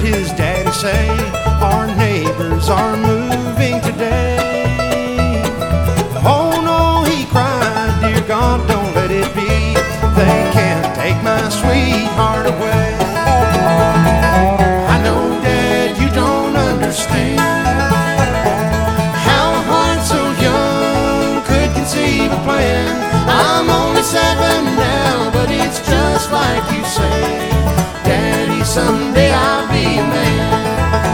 his daddy say, our neighbors are moving today. Oh no, he cried, dear God, don't let it be. They can't take my sweetheart away. I know, Dad, you don't understand how a heart so young could conceive a plan. I'm only 7 now, but it's just like you say, Daddy, someday I'll be a man.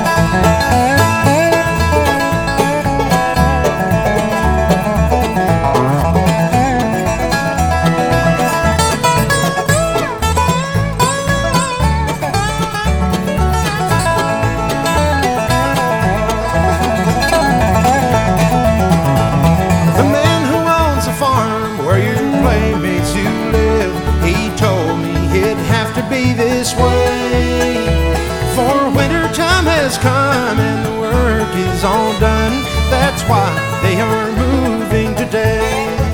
The man who owns a farm where your playmates you live, he told me it'd have to be this way. For winter time has come and the work is all done. That's why they are moving today.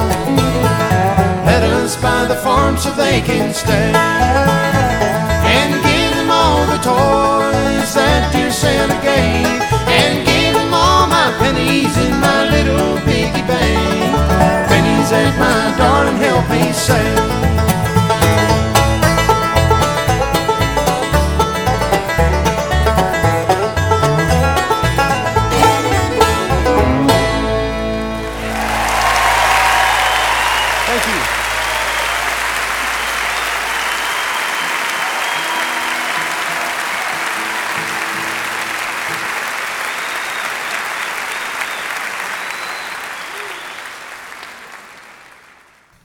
Let us buy the farm so they can stay, and give them all the toys that dear Santa gave, and give them all my pennies in my little piggy bank. Pennies that my darling helped me save.